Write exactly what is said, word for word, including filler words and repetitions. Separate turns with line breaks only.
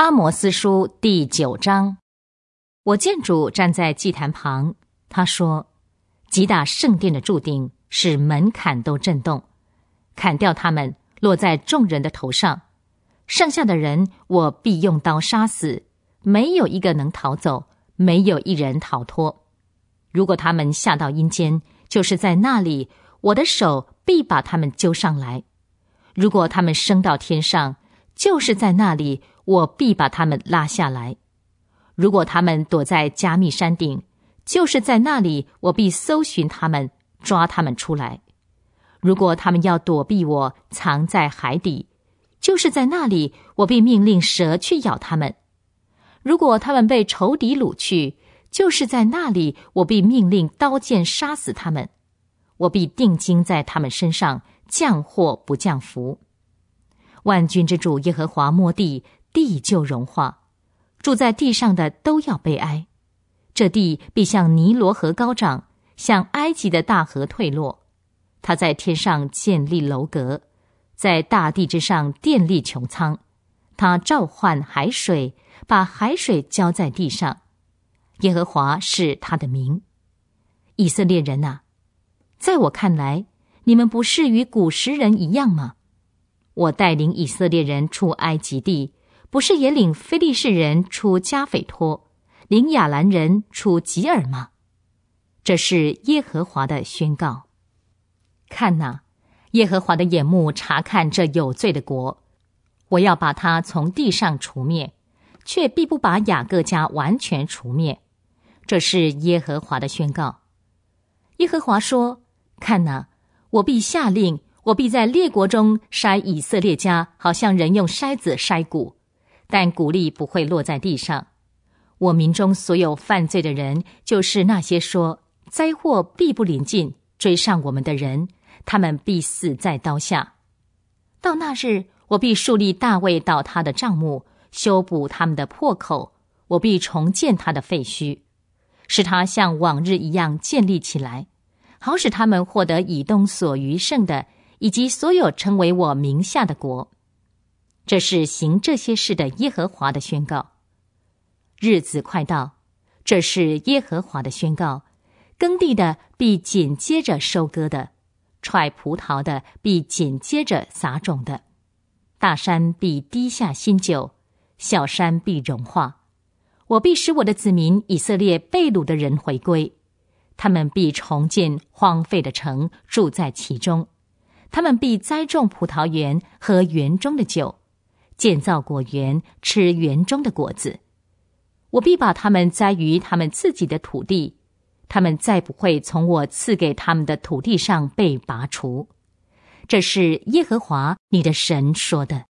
阿摩司书第九章。我见主站在祭坛旁，他说：击打圣殿的柱顶，使门槛都震动，砍掉它们，落在众人的头上。剩下的人，我必用刀杀死，没有一个能逃走，没有一人逃脱。如果他们下到阴间，就是在那里，我的手必把他们揪上来；如果他们升到天上，就是在那里，我必把他们拉下来；如果他们躲在加密山顶，就是在那里，我必搜寻他们，抓他们出来；如果他们要躲避我，藏在海底，就是在那里，我必命令蛇去咬他们；如果他们被仇敌掳去，就是在那里，我必命令刀剑杀死他们。我必定睛在他们身上，降祸不降福。万军之主耶和华摸地，地就融化，住在地上的都要悲哀。这地必像尼罗河高涨，像埃及的大河退落。他在天上建立楼阁，在大地之上奠立穹苍。他召唤海水，把海水浇在地上。耶和华是他的名。以色列人啊，在我看来，你们不是与古时人一样吗？我带领以色列人出埃及地，不是也领非利士人出加斐托，领亚兰人出吉尔吗？这是耶和华的宣告。看哪，耶和华的眼目察看这有罪的国，我要把它从地上除灭，却必不把雅各家完全除灭。这是耶和华的宣告。耶和华说：看哪，我必下令，我必在列国中筛以色列家，好像人用筛子筛谷，但谷粒不会落在地上。我民中所有犯罪的人，就是那些说灾祸必不临近，追上我们的人，他们必死在刀下。到那日，我必树立大卫倒塌的帐幕，修补他们的破口，我必重建他的废墟，使他像往日一样建立起来，好使他们获得以东所余剩的，以及所有称为我名下的国。这是行这些事的耶和华的宣告。日子快到，这是耶和华的宣告。耕地的必紧接着收割的，踹葡萄的必紧接着撒种的。大山必滴下新酒，小山必融化。我必使我的子民以色列被掳的人回归，他们必重建荒废的城，住在其中。他们必栽种葡萄园，喝园中的酒，建造果园，吃园中的果子。我必把他们栽于他们自己的土地，他们再不会从我赐给他们的土地上被拔除。这是耶和华你的神说的。